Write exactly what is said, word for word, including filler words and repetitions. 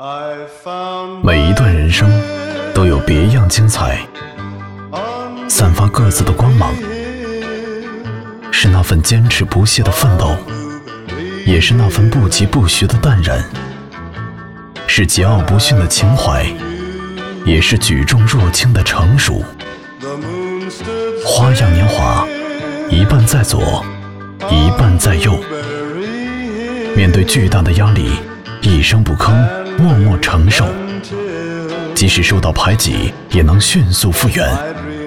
每一段人生都有别样精彩，散发各自的光芒，是那份坚持不懈的奋斗，也是那份不疾不徐的淡然，是桀骜不驯的情怀，也是举重若轻的成熟。花样年华，一半在左，一半在右。面对巨大的压力，一声不吭，默默承受，即使受到排挤，也能迅速复原。